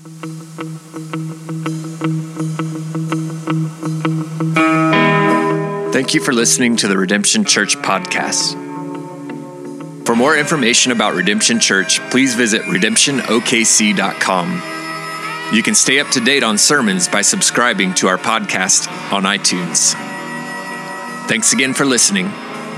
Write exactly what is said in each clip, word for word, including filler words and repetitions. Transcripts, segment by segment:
Thank you for listening to the Redemption Church podcast. For more information about Redemption Church, please visit redemption o k c dot com. You can stay up to date on sermons by subscribing to our podcast on iTunes. Thanks again for listening.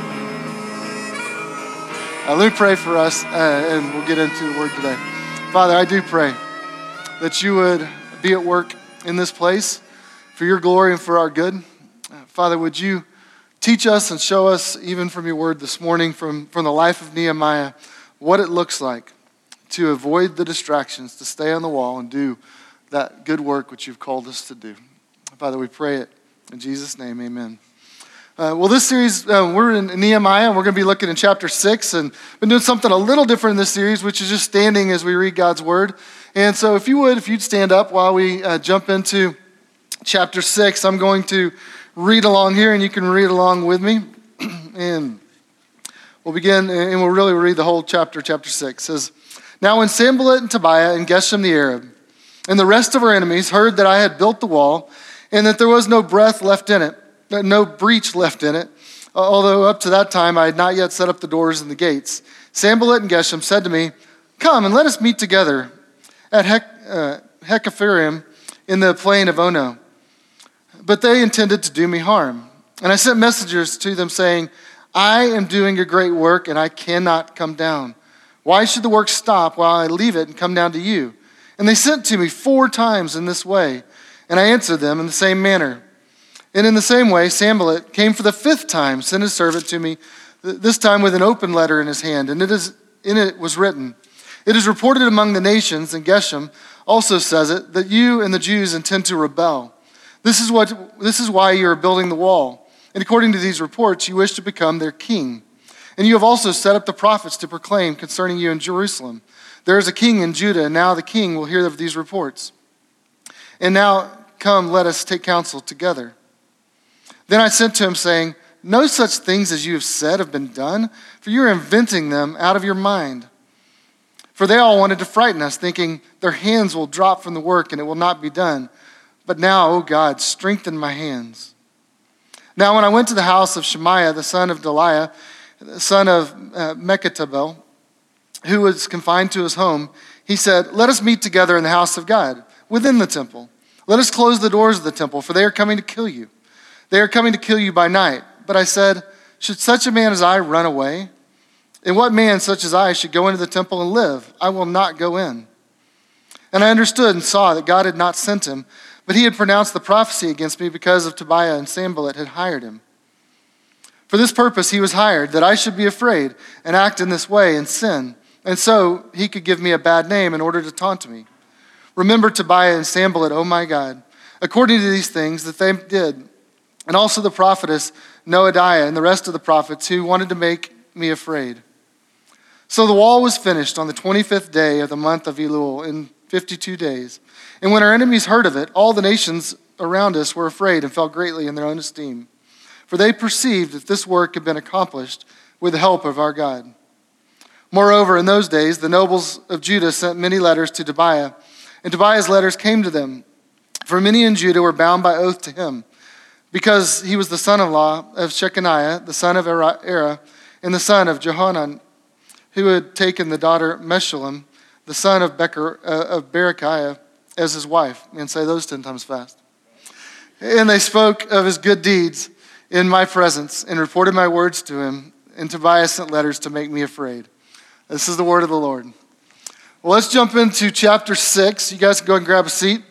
Uh, let me pray for us, uh, and we'll get into the word today. Father, I do pray that you would be at work in this place for your glory and for our good. Uh, Father, would you teach us and show us, even from your word this morning, from, from the life of Nehemiah, what it looks like to avoid the distractions, to stay on the wall and do that good work which you've called us to do. Father, we pray it in Jesus' name, amen. Uh, well, this series, uh, we're in Nehemiah, and we're going to be looking in chapter six, and been doing something a little different in this series, which is just standing as we read God's word. And so if you would, if you'd stand up while we uh, jump into chapter six, I'm going to read along here, and you can read along with me. And we'll begin, and we'll really read the whole chapter, chapter six. It says, "Now when Sanballat and Tobiah and Geshem the Arab and the rest of our enemies heard that I had built the wall and that there was no breath left in it, no breach left in it, although up to that time I had not yet set up the doors and the gates, Sanballat and Geshem said to me, 'Come and let us meet together at Hec- uh, Hecapharim in the plain of Ono.' But they intended to do me harm. And I sent messengers to them saying, 'I am doing a great work and I cannot come down. Why should the work stop while I leave it and come down to you?' And they sent to me four times in this way, and I answered them in the same manner. And in the same way, Sanballat came for the fifth time, sent his servant to me, this time with an open letter in his hand. And it is in it was written, 'It is reported among the nations,' and Geshem also says it, 'that you and the Jews intend to rebel. This is what this is why you are building the wall. And according to these reports, you wish to become their king. And you have also set up the prophets to proclaim concerning you in Jerusalem, there is a king in Judah, and now the king will hear of these reports. And now come, let us take counsel together.' Then I sent to him saying, 'No such things as you have said have been done, for you are inventing them out of your mind.' For they all wanted to frighten us, thinking their hands will drop from the work and it will not be done. But now, O God, strengthen my hands. Now when I went to the house of Shemaiah, the son of Deliah, the son of uh, Mechatabel, who was confined to his home, he said, 'Let us meet together in the house of God, within the temple. Let us close the doors of the temple, for they are coming to kill you. They are coming to kill you by night.' But I said, 'Should such a man as I run away? And what man such as I should go into the temple and live? I will not go in.' And I understood and saw that God had not sent him, but he had pronounced the prophecy against me because of Tobiah and Sanballat had hired him. For this purpose he was hired, that I should be afraid and act in this way and sin. And so he could give me a bad name in order to taunt me. Remember Tobiah and Sanballat, O my God, according to these things that they did, and also the prophetess Noadiah and the rest of the prophets who wanted to make me afraid.' So the wall was finished on the twenty-fifth day of the month of Elul in fifty-two days. And when our enemies heard of it, all the nations around us were afraid and fell greatly in their own esteem. For they perceived that this work had been accomplished with the help of our God. Moreover, in those days, the nobles of Judah sent many letters to Tobiah, and Tobiah's letters came to them. For many in Judah were bound by oath to him, because he was the son-in-law of Shechaniah, the son of Era, and the son of Johanan, who had taken the daughter Meshullam, the son of, Becher, uh, of Berechiah, as his wife. And say those ten times fast. And they spoke of his good deeds in my presence and reported my words to him. And Tobiah sent letters to make me afraid." This is the word of the Lord. Well, let's jump into chapter six. You guys can go ahead and grab a seat.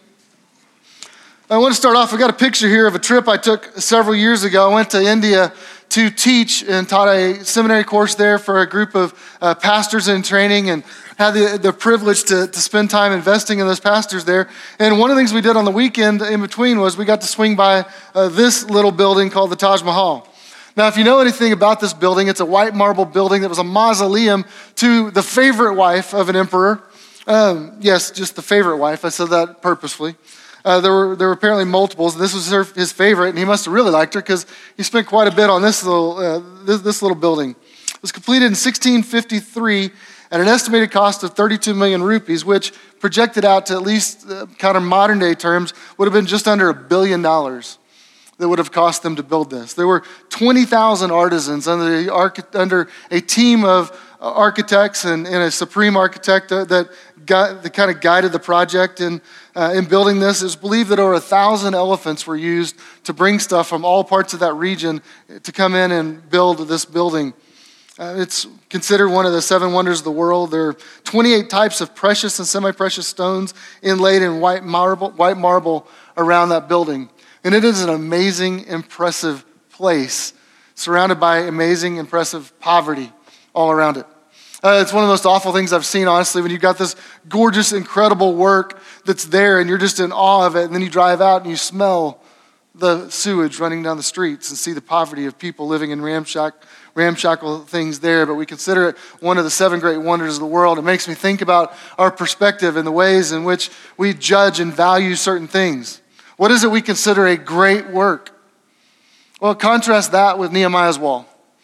I want to start off, I got a picture here of a trip I took several years ago. I went to India to teach and taught a seminary course there for a group of uh, pastors in training, and had the, the privilege to, to spend time investing in those pastors there. And one of the things we did on the weekend in between was we got to swing by uh, this little building called the Taj Mahal. Now, if you know anything about this building, it's a white marble building that was a mausoleum to the favorite wife of an emperor. Um, yes, just the favorite wife. I said that purposefully. Uh, there were there were apparently multiples. This was her, his favorite, and he must have really liked her because he spent quite a bit on this little uh, this, this little building. It was completed in sixteen fifty-three at an estimated cost of thirty-two million rupees, which projected out to at least uh, kind of modern day terms would have been just under a billion dollars that would have cost them to build this. There were twenty thousand artisans under, the archi- under a team of uh, architects and, and a supreme architect uh, that, got, that kind of guided the project in, uh, in building this. It's believed that over a thousand elephants were used to bring stuff from all parts of that region to come in and build this building. Uh, it's considered one of the seven wonders of the world. There are twenty-eight types of precious and semi-precious stones inlaid in white marble, white marble around that building. And it is an amazing, impressive place, surrounded by amazing, impressive poverty all around it. Uh, it's one of the most awful things I've seen, honestly, when you've got this gorgeous, incredible work that's there and you're just in awe of it, and then you drive out and you smell the sewage running down the streets and see the poverty of people living in ramshack, ramshackle things there. But we consider it one of the seven great wonders of the world. It makes me think about our perspective and the ways in which we judge and value certain things. What is it we consider a great work? Well, contrast that with Nehemiah's wall.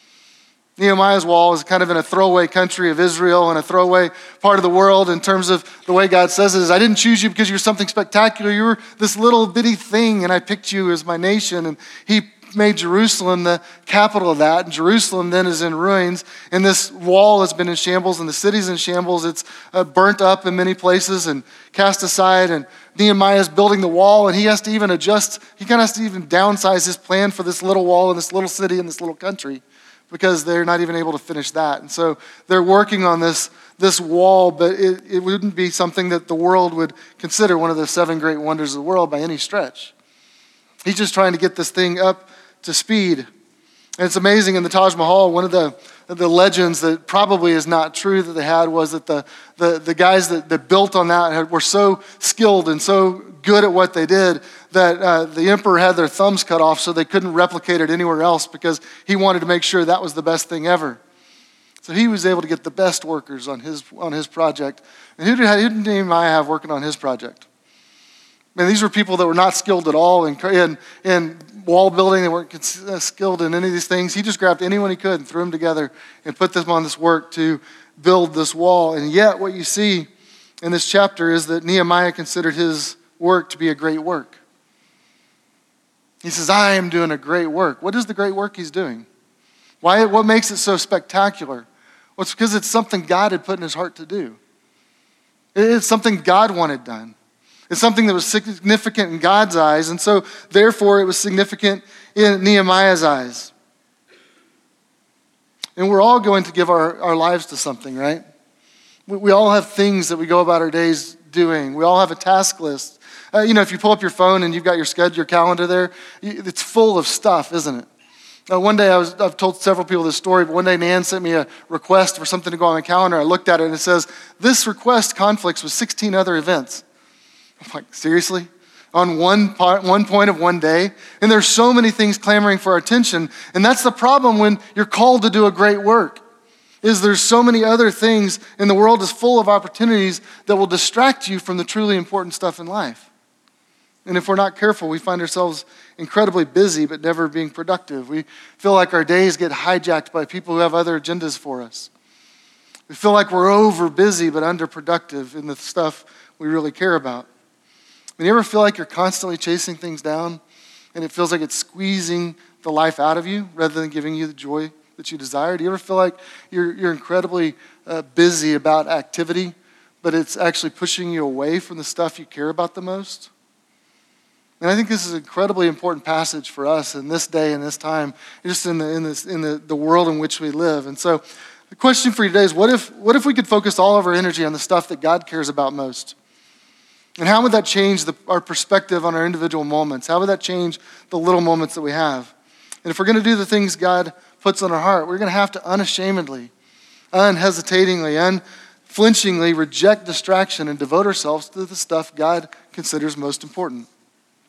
Nehemiah's wall is kind of in a throwaway country of Israel and a throwaway part of the world in terms of the way God says it is, I didn't choose you because you were something spectacular. You were this little bitty thing, and I picked you as my nation. And he made Jerusalem the capital of that. And Jerusalem then is in ruins. And this wall has been in shambles, and the city's in shambles. It's uh, burnt up in many places and cast aside. And Nehemiah is building the wall, and he has to even adjust. He kind of has to even downsize his plan for this little wall in this little city in this little country, because they're not even able to finish that. And so they're working on this, this wall, but it, it wouldn't be something that the world would consider one of the seven great wonders of the world by any stretch. He's just trying to get this thing up to speed. And it's amazing, in the Taj Mahal, one of the, the legends that probably is not true that they had was that the, the, the guys that, that built on that had, were so skilled and so good at what they did that uh, the emperor had their thumbs cut off so they couldn't replicate it anywhere else, because he wanted to make sure that was the best thing ever. So he was able to get the best workers on his on his project. And who did, who did Nehemiah have working on his project? Man, these were people that were not skilled at all in, in, in wall building. They weren't skilled in any of these things. He just grabbed anyone he could and threw them together and put them on this work to build this wall. And yet what you see in this chapter is that Nehemiah considered his work to be a great work. He says, I am doing a great work. What is the great work he's doing? Why? What makes it so spectacular? Well, it's because it's something God had put in his heart to do. It's something God wanted done. It's something that was significant in God's eyes, and so therefore it was significant in Nehemiah's eyes. And we're all going to give our, our lives to something, right? We, we all have things that we go about our days doing. We all have a task list. Uh, you know, if you pull up your phone and you've got your schedule, your calendar there, it's full of stuff, isn't it? Uh, one day, I was, I've told several people this story, but one day Nan sent me a request for something to go on my calendar. I looked at it and it says, this request conflicts with sixteen other events. I'm like, seriously? On one part, one point of one day? And there's so many things clamoring for our attention. And that's the problem when you're called to do a great work, is there's so many other things, and the world is full of opportunities that will distract you from the truly important stuff in life. And if we're not careful, we find ourselves incredibly busy but never being productive. We feel like our days get hijacked by people who have other agendas for us. We feel like we're over busy but underproductive in the stuff we really care about. And you ever feel like you're constantly chasing things down and it feels like it's squeezing the life out of you rather than giving you the joy that you desire? Do you ever feel like you're, you're incredibly uh, busy about activity, but it's actually pushing you away from the stuff you care about the most? And I think this is an incredibly important passage for us in this day and this time, just in the in this in the, the world in which we live. And so the question for you today is, what if what if we could focus all of our energy on the stuff that God cares about most? And how would that change the, our perspective on our individual moments? How would that change the little moments that we have? And if we're going to do the things God puts on our heart, we're going to have to unashamedly, unhesitatingly, unflinchingly reject distraction and devote ourselves to the stuff God considers most important.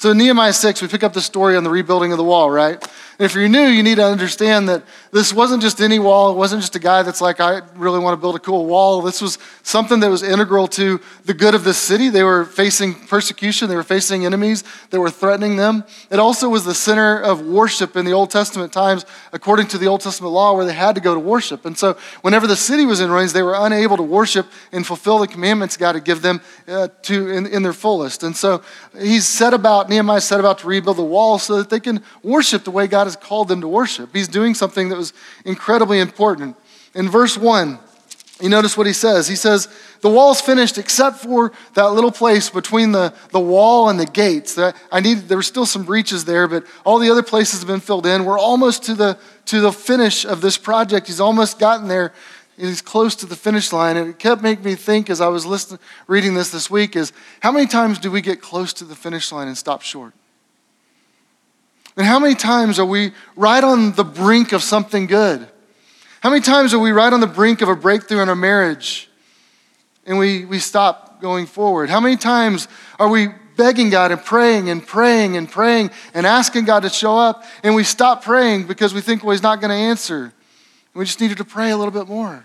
So in Nehemiah six, we pick up the story on the rebuilding of the wall, right? And if you're new, you need to understand that this wasn't just any wall. It wasn't just a guy that's like, I really want to build a cool wall. This was something that was integral to the good of this city. They were facing persecution. They were facing enemies that were threatening them. It also was the center of worship in the Old Testament times, according to the Old Testament law, where they had to go to worship. And so whenever the city was in ruins, they were unable to worship and fulfill the commandments God had given them uh, to in, in their fullest. And so he's set about, Nehemiah set about to rebuild the wall so that they can worship the way God has called them to worship. He's doing something that was incredibly important. In verse one, you notice what he says. He says, the wall's finished except for that little place between the, the wall and the gates. That I need, there were still some breaches there, but all the other places have been filled in. We're almost to the, to the finish of this project. He's almost gotten there. He's close to the finish line. And it kept making me think as I was listening, reading this this week is, how many times do we get close to the finish line and stop short? And how many times are we right on the brink of something good? How many times are we right on the brink of a breakthrough in our marriage and we, we stop going forward? How many times are we begging God and praying and praying and praying and asking God to show up and we stop praying because we think, well, he's not going to answer. We just needed to pray a little bit more.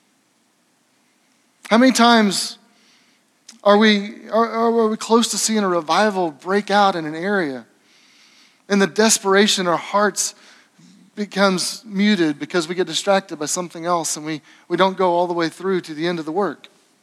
How many times are we, are, are we close to seeing a revival break out in an area? And the desperation in our hearts becomes muted because we get distracted by something else and we, we don't go all the way through to the end of the work.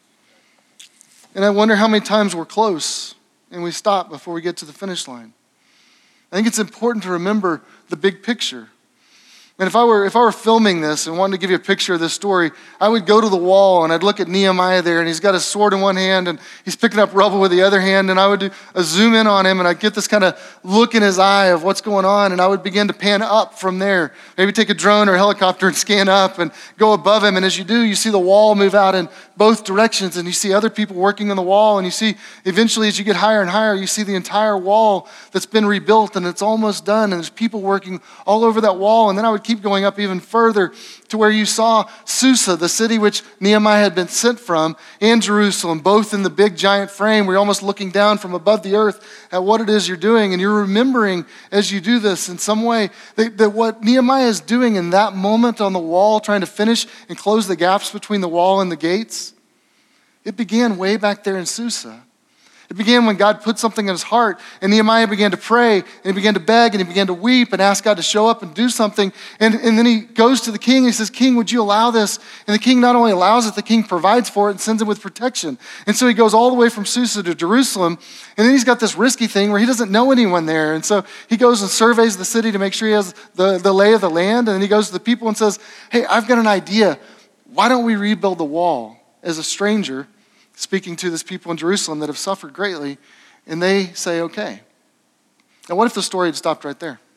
And I wonder how many times we're close and we stop before we get to the finish line. I think it's important to remember the big picture. And if I were if I were filming this and wanted to give you a picture of this story, I would go to the wall and I'd look at Nehemiah there and he's got his sword in one hand and he's picking up rubble with the other hand, and I would do a zoom in on him and I'd get this kind of look in his eye of what's going on, and I would begin to pan up from there. Maybe take a drone or a helicopter and scan up and go above him, and as you do, you see the wall move out in both directions and you see other people working on the wall, and you see eventually as you get higher and higher, you see the entire wall that's been rebuilt and it's almost done, and there's people working all over that wall. And then I would keep going up even further to where you saw Susa, the city which Nehemiah had been sent from, and Jerusalem, both in the big giant frame where you're almost looking down from above the earth at what it is you're doing. And you're remembering as you do this in some way that, that what Nehemiah is doing in that moment on the wall, trying to finish and close the gaps between the wall and the gates, it began way back there in Susa. It began when God put something in his heart, and Nehemiah began to pray, and he began to beg, and he began to weep and ask God to show up and do something. And, and then he goes to the king and he says, King, would you allow this? And the king not only allows it, the king provides for it and sends him with protection. And so he goes all the way from Susa to Jerusalem, and then he's got this risky thing where he doesn't know anyone there. And so he goes and surveys the city to make sure he has the, the lay of the land, and then he goes to the people and says, hey, I've got an idea. Why don't we rebuild the wall as a stranger, speaking to this people in Jerusalem that have suffered greatly, and they say, okay. Now, what if the story had stopped right there?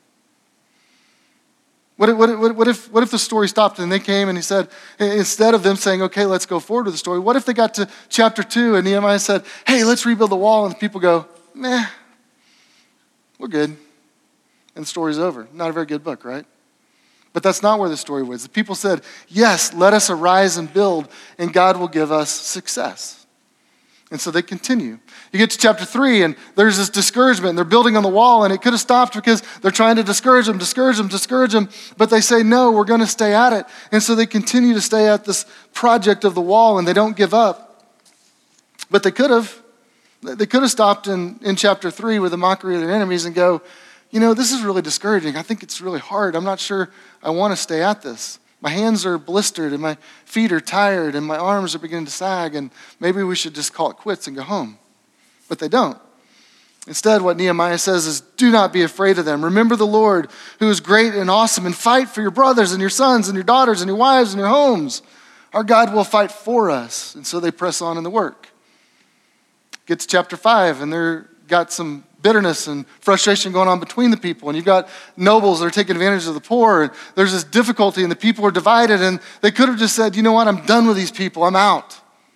What if, what if, what if, what if the story stopped and they came and he said, instead of them saying, okay, let's go forward with the story, what if they got to chapter two and Nehemiah said, hey, let's rebuild the wall, and the people go, meh, we're good. And the story's over. Not a very good book, right? But that's not where the story was. The people said, yes, let us arise and build, and God will give us success. And so they continue. You get to chapter three, and there's this discouragement, and they're building on the wall, and it could have stopped because they're trying to discourage them, discourage them, discourage them, but they say, no, we're going to stay at it. And so they continue to stay at this project of the wall, and they don't give up. But they could have. They could have stopped in, in chapter three with the mockery of their enemies and go, you know, this is really discouraging. I think it's really hard. I'm not sure I want to stay at this. My hands are blistered and my feet are tired and my arms are beginning to sag, and maybe we should just call it quits and go home. But they don't. Instead, what Nehemiah says is, do not be afraid of them. Remember the Lord, who is great and awesome, and fight for your brothers and your sons and your daughters and your wives and your homes. Our God will fight for us. And so they press on in the work. Get to chapter five, and they've got some bitterness and frustration going on between the people. And you've got nobles that are taking advantage of the poor. And there's this difficulty, and the people are divided. And they could have just said, you know what, I'm done with these people. I'm out.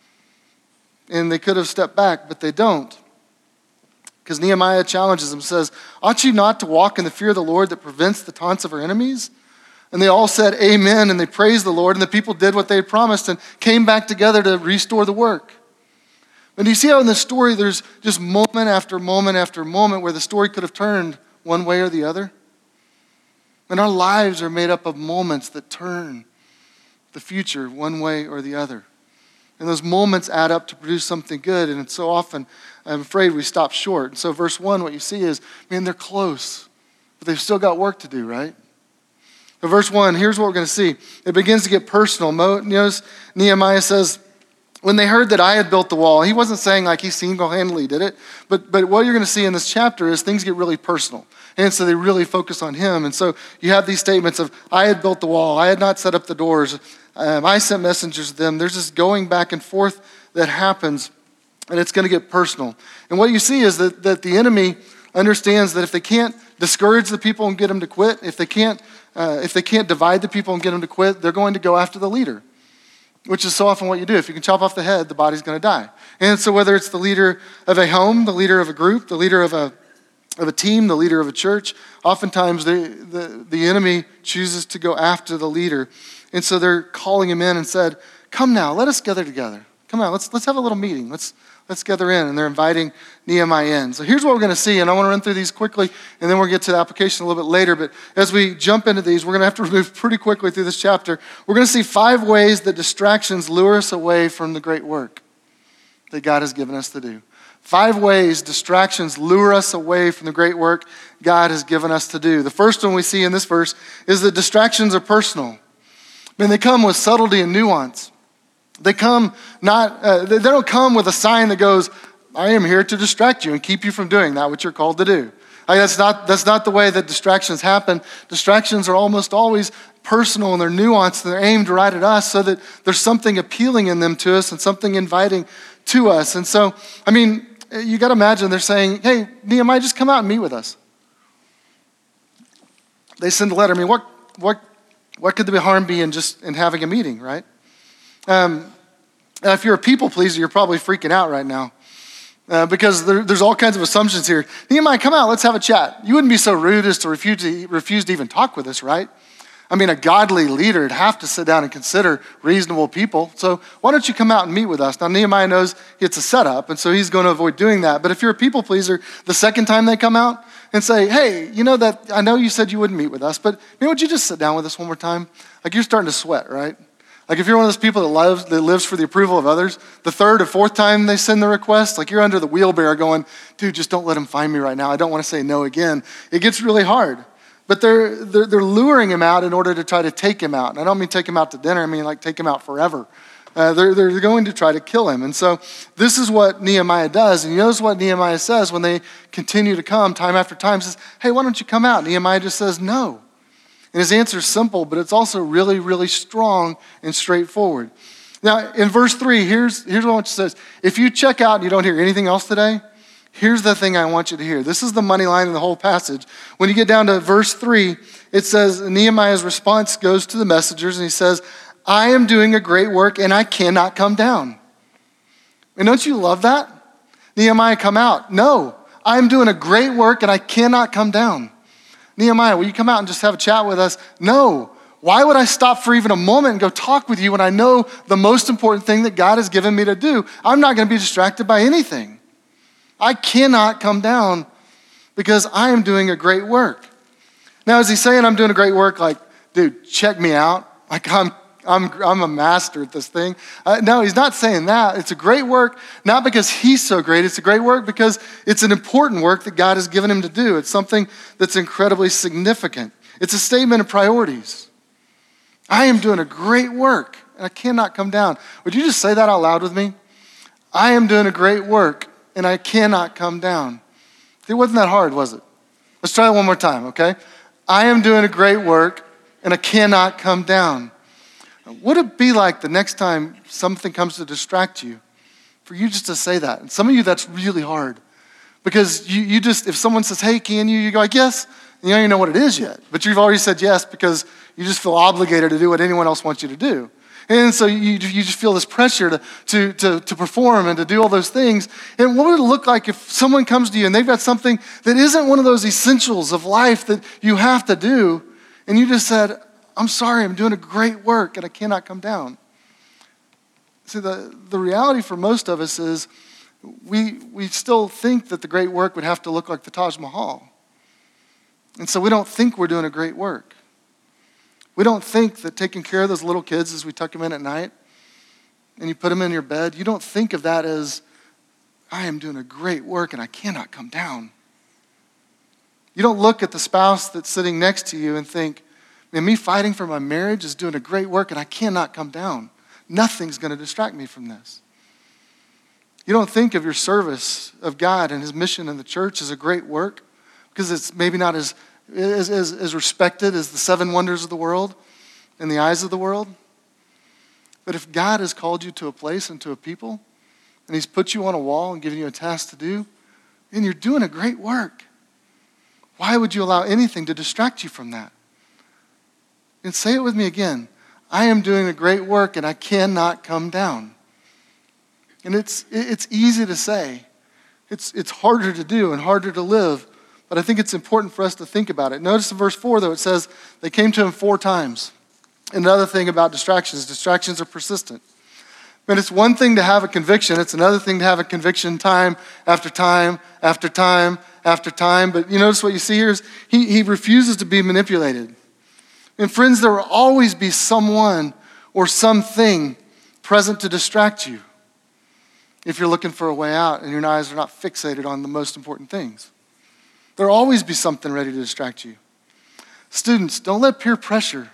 And they could have stepped back, but they don't. Because Nehemiah challenges them, says, ought you not to walk in the fear of the Lord that prevents the taunts of our enemies? And they all said amen, and they praised the Lord. And the people did what they had promised and came back together to restore the work. And you see how in this story there's just moment after moment after moment where the story could have turned one way or the other? And our lives are made up of moments that turn the future one way or the other. And those moments add up to produce something good. And so often, I'm afraid we stop short. And so verse one, what you see is, man, they're close, but they've still got work to do, right? So verse one, here's what we're going to see. It begins to get personal. Notice Nehemiah says, when they heard that I had built the wall, he wasn't saying like he single-handedly did it, but, but what you're going to see in this chapter is things get really personal. And so they really focus on him. And so you have these statements of, I had built the wall, I had not set up the doors, um, I sent messengers to them. There's this going back and forth that happens, and it's going to get personal. And what you see is that, that the enemy understands that if they can't discourage the people and get them to quit, if they can't, uh, if they can't divide the people and get them to quit, they're going to go after the leader, which is so often what you do. If you can chop off the head, the body's going to die. And so whether it's the leader of a home, the leader of a group, the leader of a of a team, the leader of a church, oftentimes the, the, the enemy chooses to go after the leader. And so they're calling him in and said, come now, let us gather together. Come on, let's let's have a little meeting. Let's let's gather in. And they're inviting Nehemiah in. So here's what we're going to see, and I want to run through these quickly, and then we'll get to the application a little bit later. But as we jump into these, we're going to have to move pretty quickly through this chapter. We're going to see five ways that distractions lure us away from the great work that God has given us to do. Five ways distractions lure us away from the great work God has given us to do. The first one we see in this verse is that distractions are personal. I mean, they come with subtlety and nuance. They come not, uh, they don't come with a sign that goes, I am here to distract you and keep you from doing that which you're called to do. Like, that's not, that's not the way that distractions happen. Distractions are almost always personal and they're nuanced and they're aimed right at us so that there's something appealing in them to us and something inviting to us. And so, I mean, you got to imagine they're saying, hey, Nehemiah, just come out and meet with us. They send a letter. I mean, what what what could the harm be in just in having a meeting, right? Um, if you're a people pleaser, you're probably freaking out right now uh, because there, there's all kinds of assumptions here. Nehemiah, come out, let's have a chat. You wouldn't be so rude as to refuse to, refuse to even talk with us, right? I mean, a godly leader would have to sit down and consider reasonable people. So why don't you come out and meet with us? Now, Nehemiah knows it's a setup, and so he's going to avoid doing that. But if you're a people pleaser, the second time they come out and say, hey, you know that, I know you said you wouldn't meet with us, but maybe would you just sit down with us one more time? Like, you're starting to sweat, right? Like, if you're one of those people that loves, that lives for the approval of others, the third or fourth time they send the request, like you're under the wheelbarrow going, dude, just don't let him find me right now. I don't want to say no again. It gets really hard. But they're, they're they're luring him out in order to try to take him out. And I don't mean take him out to dinner. I mean like take him out forever. Uh, they're, they're going to try to kill him. And so this is what Nehemiah does. And he knows what Nehemiah says when they continue to come time after time. Says, hey, why don't you come out? Nehemiah just says no. And his answer is simple, but it's also really, really strong and straightforward. Now, in verse three, here's, here's what it says. If you check out and you don't hear anything else today, here's the thing I want you to hear. This is the money line in the whole passage. When you get down to verse three, it says Nehemiah's response goes to the messengers and he says, I am doing a great work and I cannot come down. And don't you love that? Nehemiah, come out. No, I'm doing a great work and I cannot come down. Nehemiah, will you come out and just have a chat with us? No. Why would I stop for even a moment and go talk with you when I know the most important thing that God has given me to do? I'm not going to be distracted by anything. I cannot come down because I am doing a great work. Now, is he saying I'm doing a great work like, dude, check me out? Like I'm I'm I'm a master at this thing? Uh, no, he's not saying that. It's a great work, not because he's so great. It's a great work because it's an important work that God has given him to do. It's something that's incredibly significant. It's a statement of priorities. I am doing a great work and I cannot come down. Would you just say that out loud with me? I am doing a great work and I cannot come down. It wasn't that hard, was it? Let's try it one more time, okay? I am doing a great work and I cannot come down. Would it be like the next time something comes to distract you for you just to say that? And some of you, that's really hard because you, you just, if someone says, hey, can you? You go like, yes. And you don't even know what it is yet, but you've already said yes because you just feel obligated to do what anyone else wants you to do. And so you, you just feel this pressure to, to, to, to perform and to do all those things. And what would it look like if someone comes to you and they've got something that isn't one of those essentials of life that you have to do, and you just said, I'm sorry, I'm doing a great work and I cannot come down. See, the, the reality for most of us is we, we still think that the great work would have to look like the Taj Mahal. And so we don't think we're doing a great work. We don't think that taking care of those little kids as we tuck them in at night and you put them in your bed, you don't think of that as, I am doing a great work and I cannot come down. You don't look at the spouse that's sitting next to you and think, man, me fighting for my marriage is doing a great work and I cannot come down. Nothing's going to distract me from this. You don't think of your service of God and his mission in the church as a great work because it's maybe not as, as, as, as respected as the seven wonders of the world in the eyes of the world. But if God has called you to a place and to a people and he's put you on a wall and given you a task to do, then you're doing a great work. Why would you allow anything to distract you from that? And say it with me again. I am doing a great work and I cannot come down. And it's it's easy to say. It's it's harder to do and harder to live. But I think it's important for us to think about it. Notice in verse four, though, it says they came to him four times. Another thing about distractions, distractions are persistent. But it's one thing to have a conviction. It's another thing to have a conviction time after time after time after time. But you notice what you see here is he, he refuses to be manipulated. And friends, there will always be someone or something present to distract you if you're looking for a way out and your eyes are not fixated on the most important things. There will always be something ready to distract you. Students, don't let peer pressure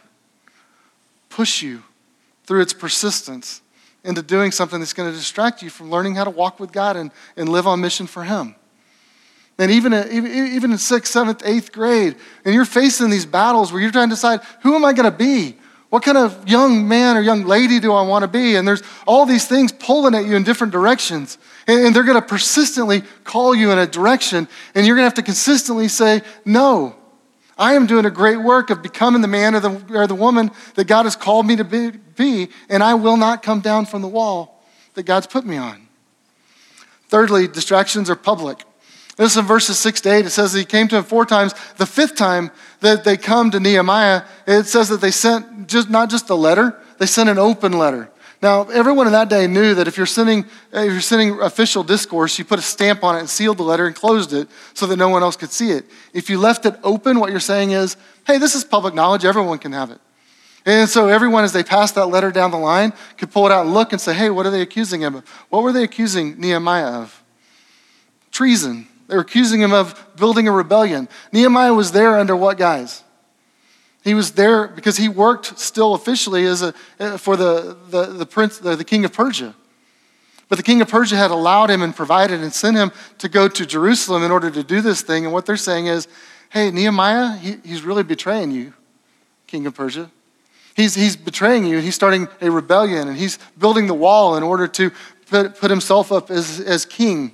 push you through its persistence into doing something that's going to distract you from learning how to walk with God and, and live on mission for him. And even, even, even in sixth, seventh, eighth grade, and you're facing these battles where you're trying to decide, who am I going to be? What kind of young man or young lady do I want to be? And there's all these things pulling at you in different directions. And, and they're going to persistently call you in a direction. And you're going to have to consistently say, no, I am doing a great work of becoming the man or the, or the woman that God has called me to be, be, and I will not come down from the wall that God's put me on. Thirdly, distractions are public. This is in verses six to eight. It says that he came to him four times. The fifth time that they come to Nehemiah, it says that they sent just not just a letter, they sent an open letter. Now, everyone in that day knew that if you're sending if you're sending official discourse, you put a stamp on it and sealed the letter and closed it so that no one else could see it. If you left it open, what you're saying is, hey, this is public knowledge, everyone can have it. And so everyone, as they passed that letter down the line, could pull it out and look and say, hey, what are they accusing him of? What were they accusing Nehemiah of? Treason. They were accusing him of building a rebellion. Nehemiah was there under what guise? He was there because he worked still officially as a for the, the, the prince, the, the king of Persia. But the king of Persia had allowed him and provided and sent him to go to Jerusalem in order to do this thing. And what they're saying is, hey, Nehemiah, he, he's really betraying you, king of Persia. He's, he's betraying you. He's starting a rebellion and he's building the wall in order to put, put himself up as, as king.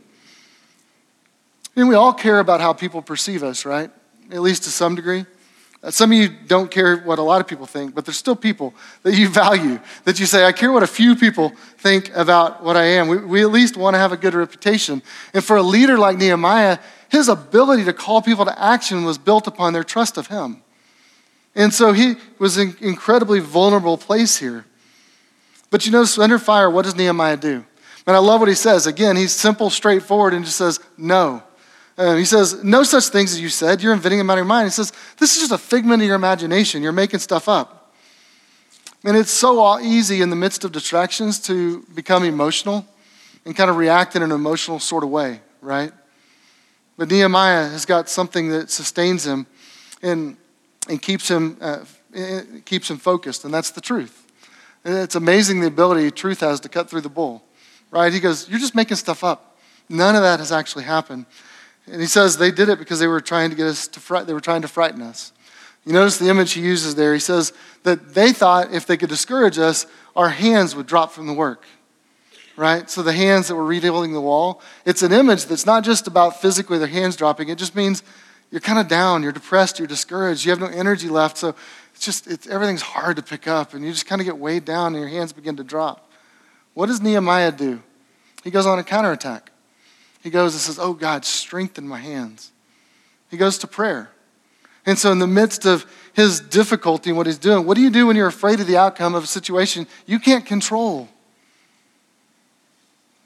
And we all care about how people perceive us, right? At least to some degree. Some of you don't care what a lot of people think, but there's still people that you value, that you say, I care what a few people think about what I am. We, we at least want to have a good reputation. And for a leader like Nehemiah, his ability to call people to action was built upon their trust of him. And so he was in an incredibly vulnerable place here. But you notice, under fire, what does Nehemiah do? And I love what he says. Again, he's simple, straightforward, and just says, no. Uh, he says, no such things as you said. You're inventing them out of your mind. He says, this is just a figment of your imagination. You're making stuff up. And it's so easy in the midst of distractions to become emotional and kind of react in an emotional sort of way, right? But Nehemiah has got something that sustains him and, and keeps him uh, keeps him focused, and that's the truth. And it's amazing the ability truth has to cut through the bull, right? He goes, you're just making stuff up. None of that has actually happened. And he says they did it because they were trying to get us to fright. They were trying to frighten us. You notice the image he uses there. He says that they thought if they could discourage us, our hands would drop from the work, right? So the hands that were rebuilding the wall, it's an image that's not just about physically their hands dropping. It just means you're kind of down, you're depressed, you're discouraged, you have no energy left. So it's just it's, everything's hard to pick up, and you just kind of get weighed down, and your hands begin to drop. What does Nehemiah do? He goes on a counterattack. He goes and says, oh, God, strengthen my hands. He goes to prayer. And so in the midst of his difficulty and what he's doing, what do you do when you're afraid of the outcome of a situation you can't control?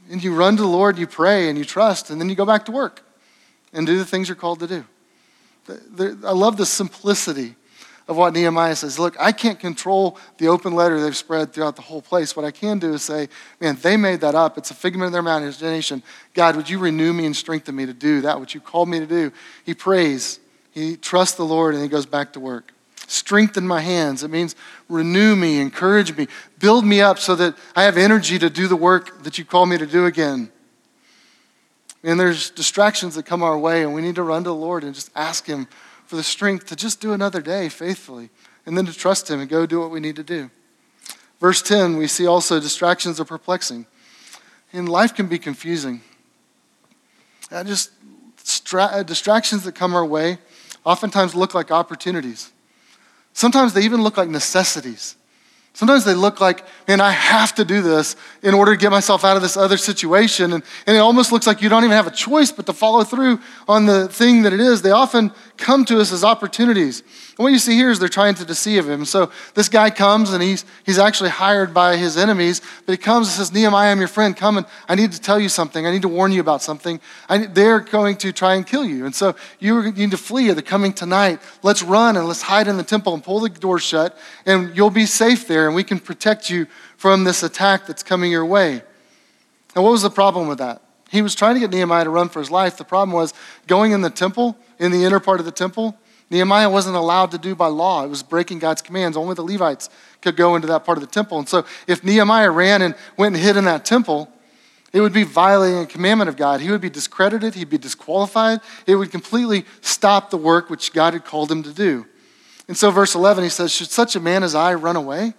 and you run to the Lord, you pray, and you trust, and then you go back to work and do the things you're called to do. I love the simplicity of what Nehemiah says. Look, I can't control the open letter they've spread throughout the whole place. What I can do is say, man, they made that up. It's a figment of their imagination. God, would you renew me and strengthen me to do that which you called me to do? He prays. He trusts the Lord, and he goes back to work. Strengthen my hands. It means renew me, encourage me, build me up so that I have energy to do the work that you called me to do again. And there's distractions that come our way, and we need to run to the Lord and just ask him for the strength to just do another day faithfully, and then to trust him and go do what we need to do. Verse ten, we see also distractions are perplexing. And life can be confusing. And just stra- distractions that come our way oftentimes look like opportunities. Sometimes they even look like necessities. Sometimes they look like, man, I have to do this in order to get myself out of this other situation. And, and it almost looks like you don't even have a choice but to follow through on the thing that it is. They often come to us as opportunities. And what you see here is they're trying to deceive him. So this guy comes, and he's he's actually hired by his enemies, but he comes and says, Nehemiah, I'm your friend. Come, and I need to tell you something. I need to warn you about something. I, they're going to try and kill you. And so you need to flee. They're coming tonight. Let's run and let's hide in the temple and pull the door shut, and you'll be safe there, and we can protect you from this attack that's coming your way. And what was the problem with that? He was trying to get Nehemiah to run for his life. The problem was going in the temple, in the inner part of the temple, Nehemiah wasn't allowed to do by law. It was breaking God's commands. Only the Levites could go into that part of the temple. And so if Nehemiah ran and went and hid in that temple, it would be violating a commandment of God. He would be discredited. He'd be disqualified. It would completely stop the work which God had called him to do. And so verse eleven, he says, should such a man as I run away?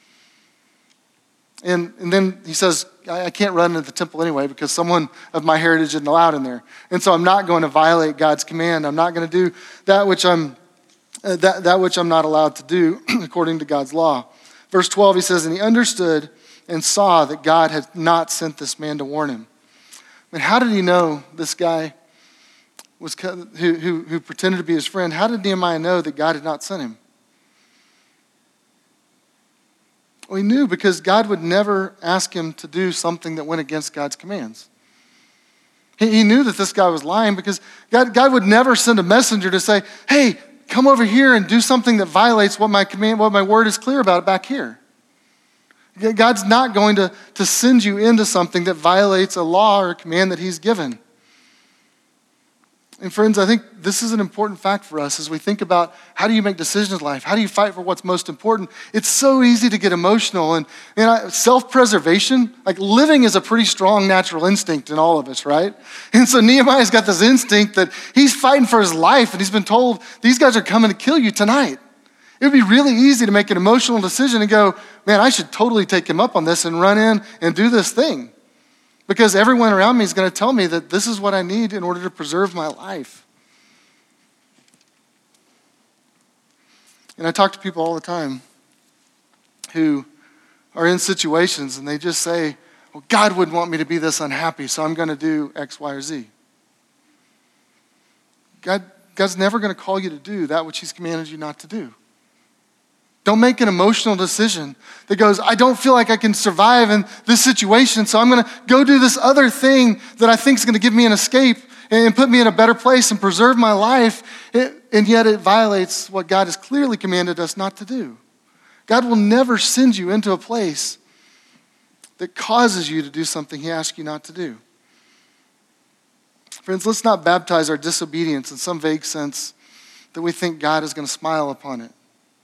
And, and then he says, I, I can't run into the temple anyway because someone of my heritage isn't allowed in there. And so I'm not going to violate God's command. I'm not going to do that which I'm uh, that, that which I'm not allowed to do according to God's law. Verse twelve, he says, and he understood and saw that God had not sent this man to warn him. And how did he know this guy was who, who, who pretended to be his friend? How did Nehemiah know that God had not sent him? Well, he knew because God would never ask him to do something that went against God's commands. He, he knew that this guy was lying because God, God would never send a messenger to say, hey, come over here and do something that violates what my command, what my word is clear about back here. God's not going to, to send you into something that violates a law or a command that he's given. And friends, I think this is an important fact for us as we think about how do you make decisions in life? How do you fight for what's most important? It's so easy to get emotional. And, and self-preservation, like living is a pretty strong natural instinct in all of us, right? And so Nehemiah's got this instinct that he's fighting for his life, and he's been told, these guys are coming to kill you tonight. It would be really easy to make an emotional decision and go, man, I should totally take him up on this and run in and do this thing. Because everyone around me is going to tell me that this is what I need in order to preserve my life. And I talk to people all the time who are in situations and they just say, well, God wouldn't want me to be this unhappy, so I'm going to do X, Y, or Z. God, God's never going to call you to do that which he's commanded you not to do. Don't make an emotional decision that goes, I don't feel like I can survive in this situation, so I'm going to go do this other thing that I think is going to give me an escape and put me in a better place and preserve my life, it, and yet it violates what God has clearly commanded us not to do. God will never send you into a place that causes you to do something he asks you not to do. Friends, let's not baptize our disobedience in some vague sense that we think God is going to smile upon it.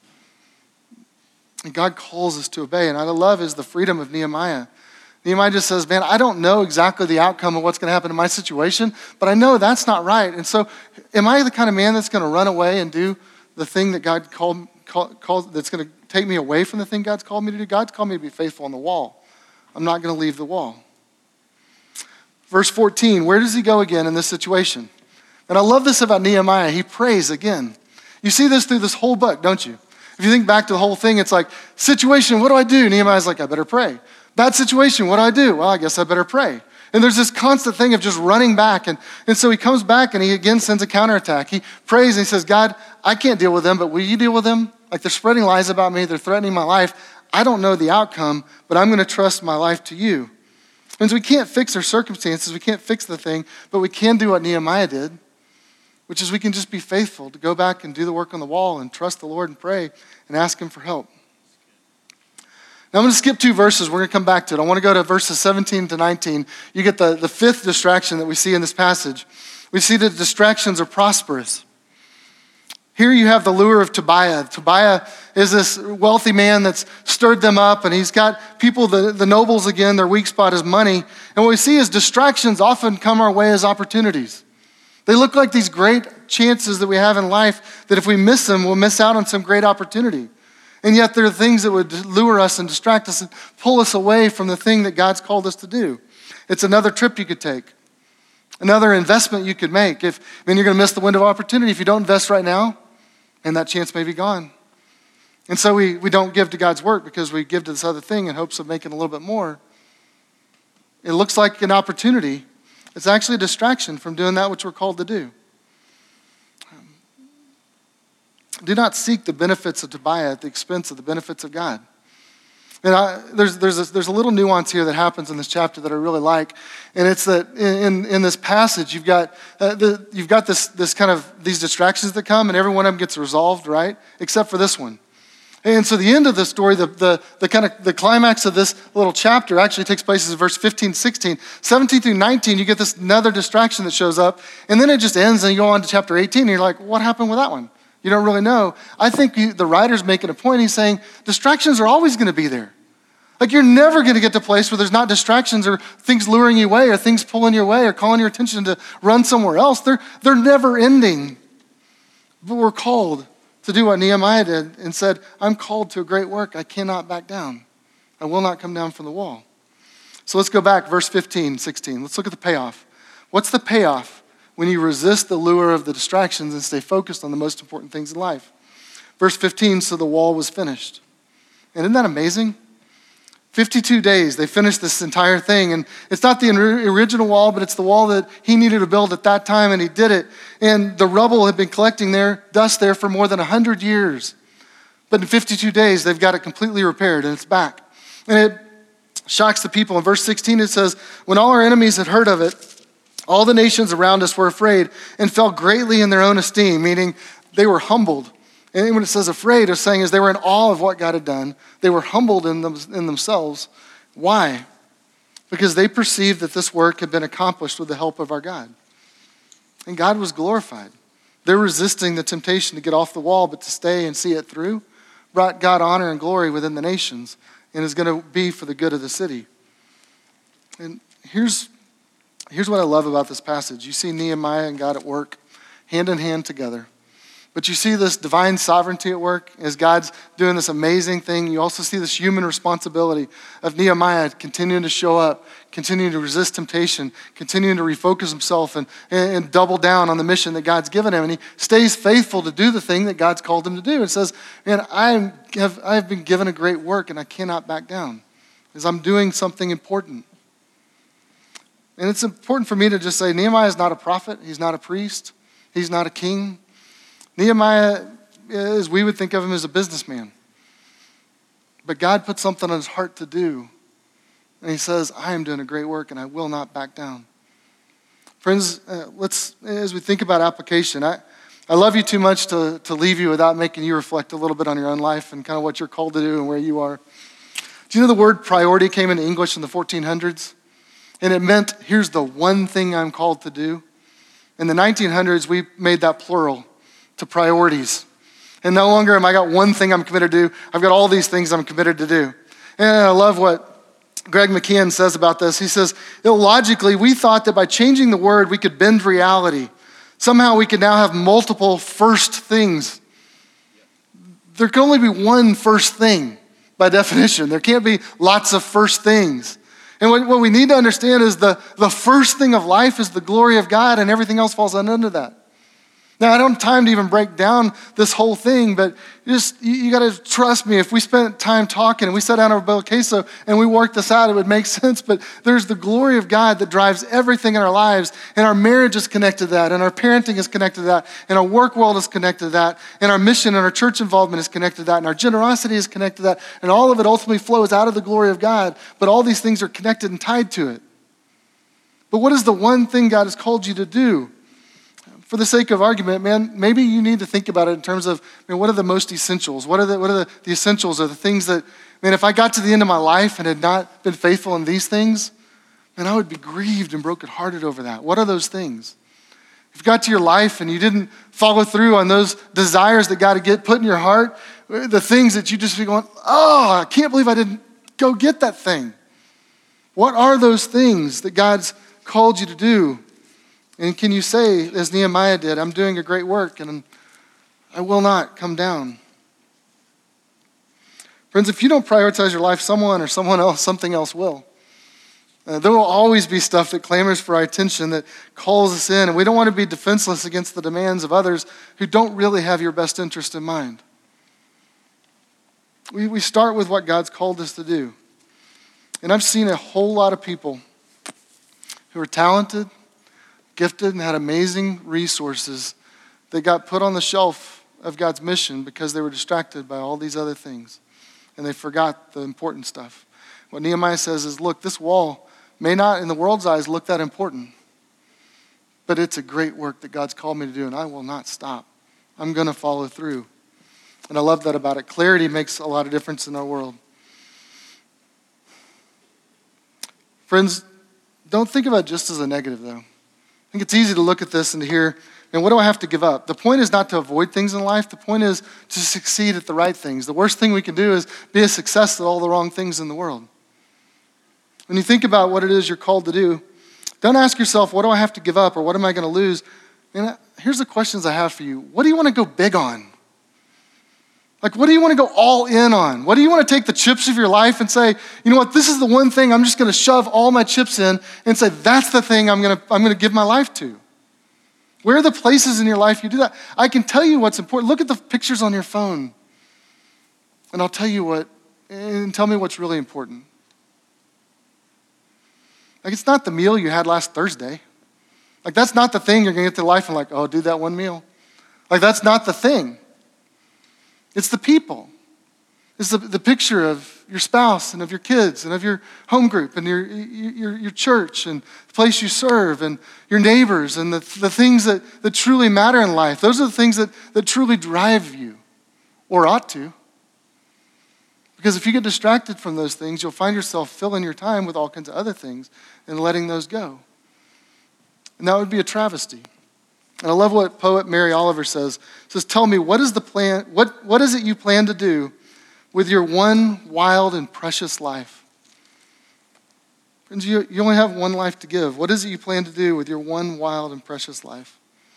And God calls us to obey. And what I love is the freedom of Nehemiah. Nehemiah just says, man, I don't know exactly the outcome of what's going to happen in my situation, but I know that's not right. And so am I the kind of man that's going to run away and do the thing that God called, called, called that's going to take me away from the thing God's called me to do? God's called me to be faithful on the wall. I'm not going to leave the wall. Verse fourteen, where does he go again in this situation? And I love this about Nehemiah. He prays again. You see this through this whole book, don't you? If you think back to the whole thing, it's like, situation, what do I do? Nehemiah's like, I better pray. Bad situation, what do I do? Well, I guess I better pray. And there's this constant thing of just running back. And, and so he comes back and he again sends a counterattack. He prays and he says, God, I can't deal with them, but will you deal with them? Like they're spreading lies about me. They're threatening my life. I don't know the outcome, but I'm going to trust my life to you. means we can't fix our circumstances, we can't fix the thing, but we can do what Nehemiah did, which is we can just be faithful to go back and do the work on the wall and trust the Lord and pray and ask him for help. Now I'm going to skip two verses. We're going to come back to it. I want to go to verses seventeen to nineteen. You get the, the fifth distraction that we see in this passage. We see that distractions are prosperous. Here you have the lure of Tobiah. Tobiah is this wealthy man that's stirred them up, and he's got people, the, the nobles again, their weak spot is money. And what we see is distractions often come our way as opportunities. They look like these great chances that we have in life that if we miss them, we'll miss out on some great opportunity. And yet there are things that would lure us and distract us and pull us away from the thing that God's called us to do. It's another trip you could take, another investment you could make. If I mean, you're going to miss the window of opportunity if you don't invest right now, and that chance may be gone. And so we, we don't give to God's work because we give to this other thing in hopes of making a little bit more. It looks like an opportunity. It's actually a distraction from doing that which we're called to do. Do not seek the benefits of Tobiah at the expense of the benefits of God. And I, there's there's a, there's a little nuance here that happens in this chapter that I really like, and it's that in in this passage you've got uh, the, you've got this this kind of these distractions that come, and every one of them gets resolved, right? Except for this one. And so the end of the story, the the the kind of the climax of this little chapter actually takes place in verse fifteen, sixteen, seventeen through nineteen. You get this another distraction that shows up, and then it just ends, and you go on to chapter eighteen, and you're like, what happened with that one? You don't really know. I think the writer's making a point. He's saying distractions are always going to be there. Like you're never going to get to a place where there's not distractions or things luring you away or things pulling you away or calling your attention to run somewhere else. They're, they're never ending. But we're called to do what Nehemiah did and said, I'm called to a great work. I cannot back down. I will not come down from the wall. So let's go back, verse fifteen, sixteen. Let's look at the payoff. What's the payoff when you resist the lure of the distractions and stay focused on the most important things in life? Verse fifteen, so the wall was finished. And isn't that amazing? fifty-two days, they finished this entire thing. And it's not the original wall, but it's the wall that he needed to build at that time, and he did it. And the rubble had been collecting there, dust there for more than one hundred years. But in fifty-two days, they've got it completely repaired, and it's back. And it shocks the people. In verse sixteen, it says, when all our enemies had heard of it, all the nations around us were afraid and fell greatly in their own esteem, meaning they were humbled. And when it says afraid, it's saying is they were in awe of what God had done. They were humbled in, them, in themselves. Why? Because they perceived that this work had been accomplished with the help of our God. And God was glorified. They're resisting the temptation to get off the wall, but to stay and see it through brought God honor and glory within the nations and is going to be for the good of the city. And here's, here's what I love about this passage. You see Nehemiah and God at work, hand in hand together. But you see this divine sovereignty at work as God's doing this amazing thing. You also see this human responsibility of Nehemiah continuing to show up, continuing to resist temptation, continuing to refocus himself and, and, and double down on the mission that God's given him. And he stays faithful to do the thing that God's called him to do. And says, man, I have, I have been given a great work and I cannot back down because I'm doing something important. And it's important for me to just say, Nehemiah is not a prophet. He's not a priest. He's not a king. Nehemiah, as we would think of him, as a businessman. But God put something on his heart to do. And he says, I am doing a great work and I will not back down. Friends, uh, let's, as we think about application, I, I love you too much to, to leave you without making you reflect a little bit on your own life and kind of what you're called to do and where you are. Do you know the word priority came into English in the fourteen hundreds? And it meant, here's the one thing I'm called to do. In the nineteen hundreds, we made that plural to priorities. And no longer am I got one thing I'm committed to do. I've got all these things I'm committed to do. And I love what Greg McKeon says about this. He says, illogically, we thought that by changing the word, we could bend reality. Somehow we could now have multiple first things. There can only be one first thing by definition. There can't be lots of first things. And what, what we need to understand is the, the first thing of life is the glory of God, and everything else falls under that. Now, I don't have time to even break down this whole thing, but just you, you got to trust me. If we spent time talking and we sat down over Bill Queso and we worked this out, it would make sense. But there's the glory of God that drives everything in our lives, and our marriage is connected to that, and our parenting is connected to that, and our work world is connected to that, and our mission and our church involvement is connected to that, and our generosity is connected to that, and all of it ultimately flows out of the glory of God. But all these things are connected and tied to it. But what is the one thing God has called you to do? For the sake of argument, man, maybe you need to think about it in terms of, man, what are the most essentials? What are the what are the, the essentials or the things that, man, if I got to the end of my life and had not been faithful in these things, man, I would be grieved and brokenhearted over that. What are those things? If you got to your life and you didn't follow through on those desires that God had get put in your heart, the things that you just be going, oh, I can't believe I didn't go get that thing. What are those things that God's called you to do? And can you say, as Nehemiah did, I'm doing a great work and I will not come down? Friends, if you don't prioritize your life, someone or someone else, something else will. Uh, there will always be stuff that clamors for our attention, that calls us in, and we don't want to be defenseless against the demands of others who don't really have your best interest in mind. We, we start with what God's called us to do. And I've seen a whole lot of people who are talented, gifted, and had amazing resources that got put on the shelf of God's mission because they were distracted by all these other things, and they forgot the important stuff. What Nehemiah says is, look, this wall may not, in the world's eyes, look that important, but it's a great work that God's called me to do, and I will not stop. I'm going to follow through. And I love that about it. Clarity makes a lot of difference in our world. Friends, don't think about it just as a negative, though. I think it's easy to look at this and to hear, man, what do I have to give up? The point is not to avoid things in life. The point is to succeed at the right things. The worst thing we can do is be a success at all the wrong things in the world. When you think about what it is you're called to do, don't ask yourself, what do I have to give up or what am I going to lose? Man, here's the questions I have for you. What do you want to go big on? Like, what do you want to go all in on? What do you want to take the chips of your life and say, you know what, this is the one thing I'm just going to shove all my chips in and say, that's the thing I'm going to, I'm going to give my life to. Where are the places in your life you do that? I can tell you what's important. Look at the pictures on your phone. And I'll tell you what, and tell me what's really important. Like, it's not the meal you had last Thursday. Like, that's not the thing you're going to get to life and like, oh, do that one meal. Like, that's not the thing. It's the people. It's the, the picture of your spouse and of your kids and of your home group and your, your, your church and the place you serve and your neighbors and the, the things that, that truly matter in life. Those are the things that, that truly drive you, or ought to. Because if you get distracted from those things, you'll find yourself filling your time with all kinds of other things and letting those go. And that would be a travesty. And I love what poet Mary Oliver says. It says, tell me, what is the plan, what, what is it you plan to do with your one wild and precious life? Friends, you, you only have one life to give. What is it you plan to do with your one wild and precious life?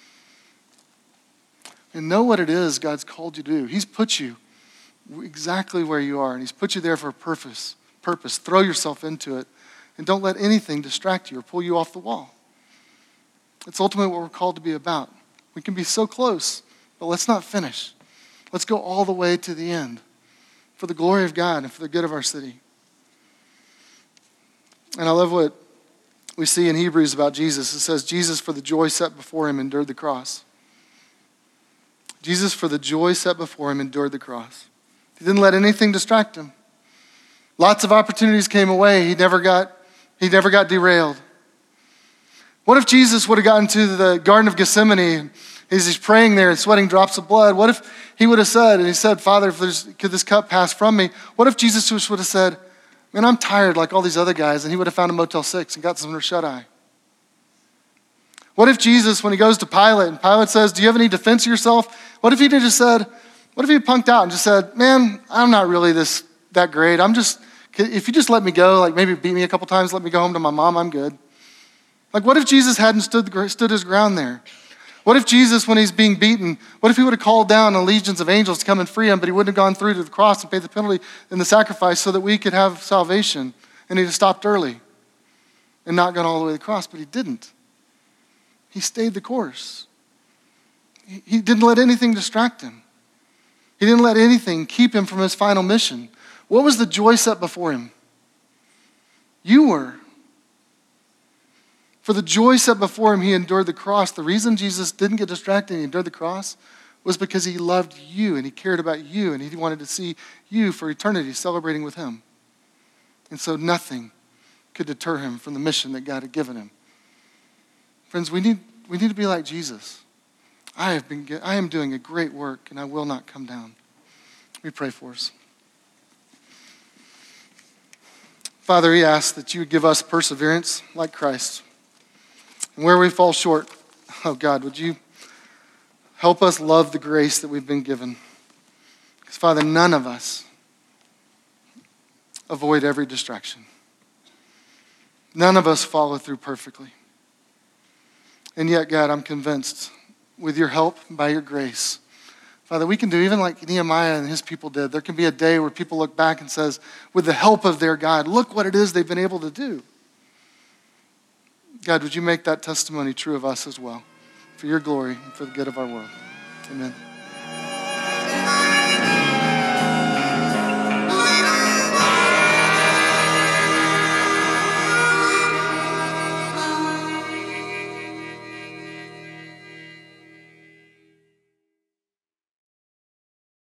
And know what it is God's called you to do. He's put you exactly where you are, and he's put you there for a purpose. Purpose. Throw yourself into it, and don't let anything distract you or pull you off the wall. It's ultimately what we're called to be about. We can be so close, but let's not finish. Let's go all the way to the end for the glory of God and for the good of our city. And I love what we see in Hebrews about Jesus. It says, Jesus, for the joy set before him, endured the cross. Jesus, for the joy set before him, endured the cross. He didn't let anything distract him. Lots of opportunities came away. He never got, he never got derailed. What if Jesus would have gotten to the Garden of Gethsemane as he's praying there and sweating drops of blood? What if he would have said, and he said, Father, if there's, could this cup pass from me? What if Jesus would have said, man, I'm tired like all these other guys, and he would have found a Motel six and got some shut-eye? What if Jesus, when he goes to Pilate, and Pilate says, do you have any defense of yourself? What if he just said, what if he punked out and just said, man, I'm not really this that great. I'm just, if you just let me go, like maybe beat me a couple times, let me go home to my mom, I'm good. Like, what if Jesus hadn't stood, stood his ground there? What if Jesus, when he's being beaten, what if he would have called down on legions of angels to come and free him, but he wouldn't have gone through to the cross and paid the penalty and the sacrifice so that we could have salvation, and he'd have stopped early and not gone all the way to the cross, but he didn't. He stayed the course. He didn't let anything distract him. He didn't let anything keep him from his final mission. What was the joy set before him? You were. For the joy set before him, he endured the cross. The reason Jesus didn't get distracted and he endured the cross was because he loved you and he cared about you and he wanted to see you for eternity celebrating with him. And so nothing could deter him from the mission that God had given him. Friends, we need, we need to be like Jesus. I have been, I am doing a great work, and I will not come down. We pray for us. Father, we ask that you would give us perseverance like Christ. And where we fall short, oh God, would you help us love the grace that we've been given? Because Father, none of us avoid every distraction. None of us follow through perfectly. And yet, God, I'm convinced with your help, by your grace, Father, we can do even like Nehemiah and his people did. There can be a day where people look back and says, with the help of their God, look what it is they've been able to do. God, would you make that testimony true of us as well, for your glory and for the good of our world. Amen.